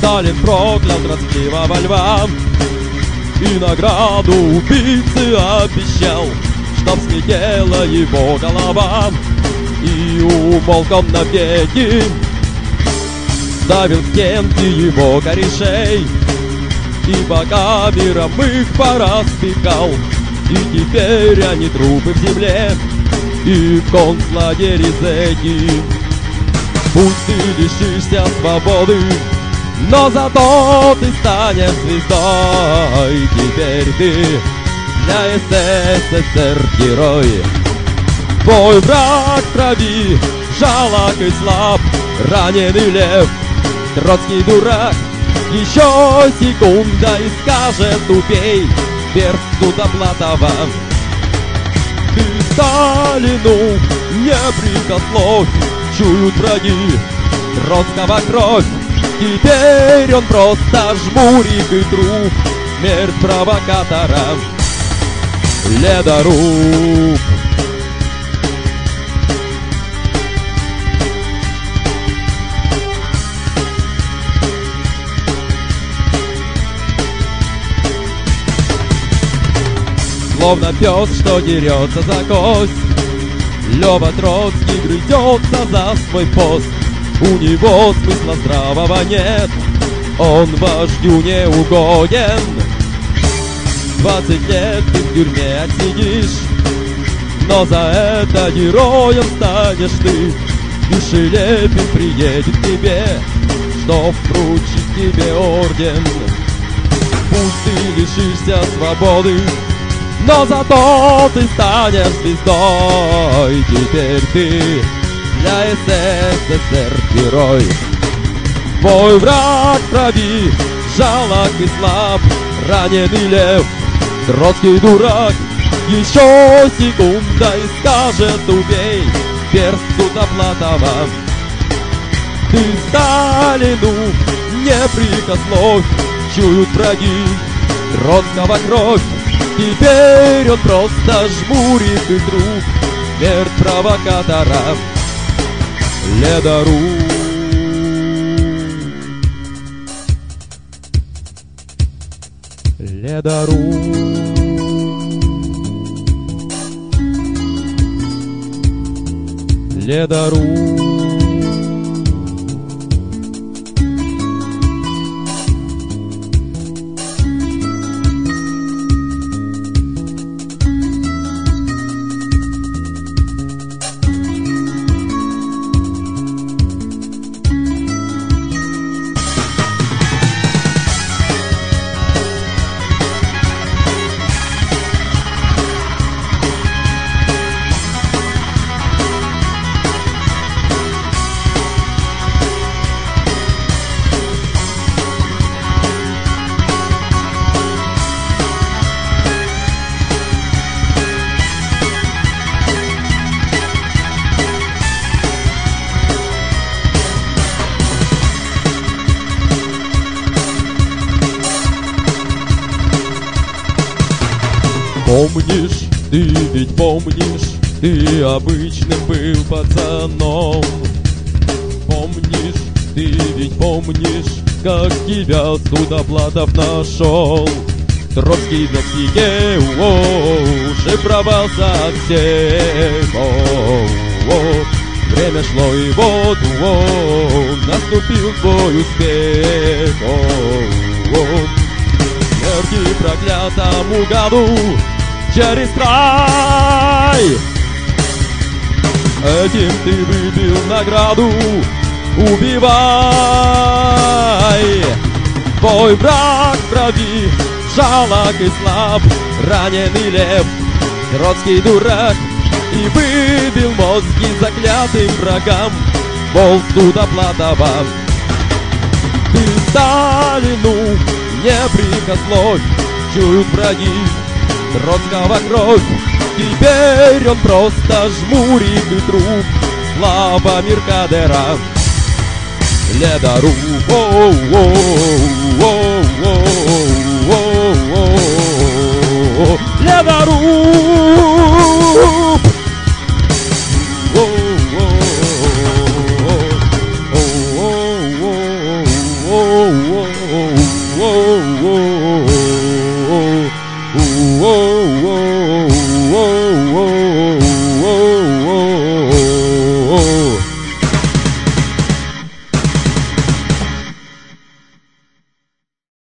Сталин проклял трусливого льва и награду убийцы обещал, чтоб слетела его голова, и умолк он навеки. Ставил в стенки его корешей и по камерам их пораспекал, и теперь они трупы в земле и в концлагере зэки. Пусть ты лишишься свободы, но зато ты станешь звездой. Теперь ты для СССР герой. Твой враг в крови, жалок и слаб, раненый лев, Троцкий дурак. Еще секунда и скажет: убей, персту Доплатова. Ты Сталину непрекословь, чуют враги Троцкого кровь. Теперь он просто жмурик и труп, смерть провокатора, ледоруб. Словно пес, что дерется за кость, Лёва Троцкий грызется за свой пост. У него смысла здравого нет, он вождю не угоден. 20 лет ты в тюрьме отсидишь, но за это героем станешь ты. И Шелепин приедет к тебе, чтоб вручить тебе орден. Пусть ты лишишься свободы, но зато ты станешь звездой. Теперь ты для СССР герой. Твой враг в крови, жалок и слаб, раненый лев, Троцкий дурак. Еще секунда и скажет: убей, персту Доплатова. Ты Сталину непрекословь, чуют враги Троцкого кровь. Теперь он просто жмурик и труп, смерть провокатора, ледоруб. Ледоруб. Ледоруб. Помнишь, ты ведь помнишь, ты обычным был пацаном. Помнишь, ты ведь помнишь, как тебя Судоплатов нашел. Троцкий на стене шифровался от всех. Время шло и вот наступил твой успех. Смерти проклятому году через край. Этим ты выбил награду. Убивай. Твой враг в крови, жалок и слаб, раненый лев, Троцкий дурак. И выбил мозги заклятым врагам, мол, Судоплатова. Ты Сталину непрекословь, чуют враги Троцкого кровь. Теперь он просто жмурик и труп, слава Меркадера, ледоруб. Ледоруб. У-о-о.